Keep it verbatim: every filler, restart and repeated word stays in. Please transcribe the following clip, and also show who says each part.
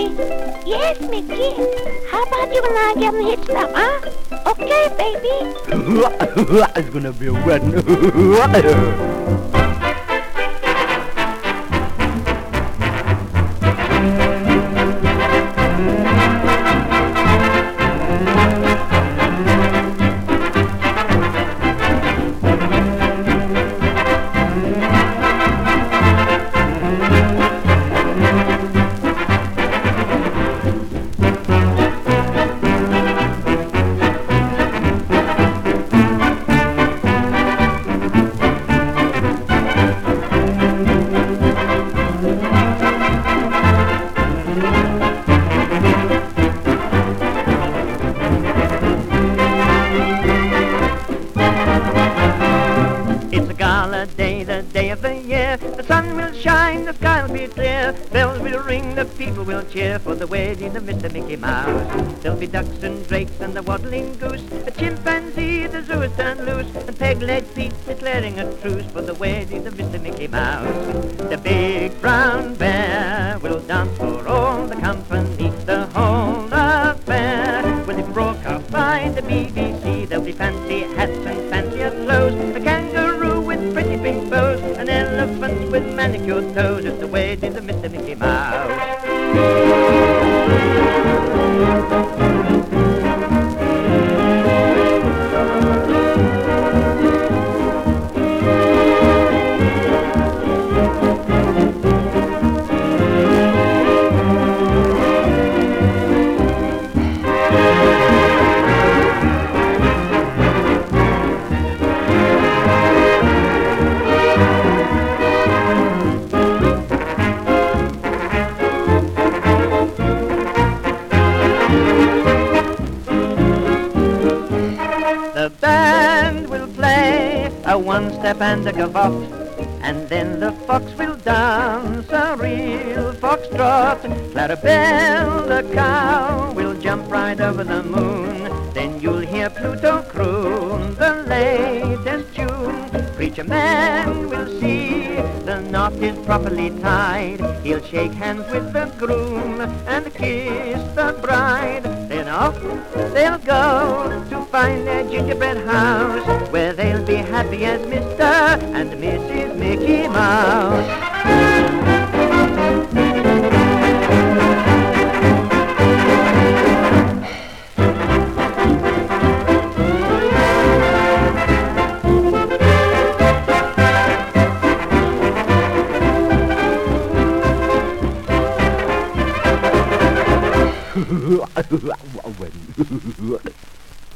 Speaker 1: Yes, Mickey. How about you and I getting hitched up, huh? Okay, baby.
Speaker 2: It's gonna be a wedding.
Speaker 3: It's a gala day, the day of the year. The sun will shine, the sky will be clear. Bells will ring, the people will cheer for the wedding of Mister Mickey Mouse. There'll be ducks and drakes and the waddling goose. A chimpanzee, the zoo is turned loose. And peg-leg feet declaring a truce for the wedding of Mister Mickey Mouse. The big brown bear will dance for all the company. The whole affair will be broadcast by the B B C. There'll be fancy hats and fancier clothes. A kangaroo with pretty pink bows. An elephant with manicured toes. It's the wedding of Mister Mickey Mouse. The band will play a one-step and a gavotte, and then the fox will dance a real foxtrot. Clarabelle the cow will jump right over the moon. Then you'll hear Pluto croon the latest tune. Preacher man will see the knot is properly tied. He'll shake hands with the groom and kiss the bride. Then off they'll go to find their gingerbread house, where they'll be happy as Mister and Missus Mickey Mouse.
Speaker 2: When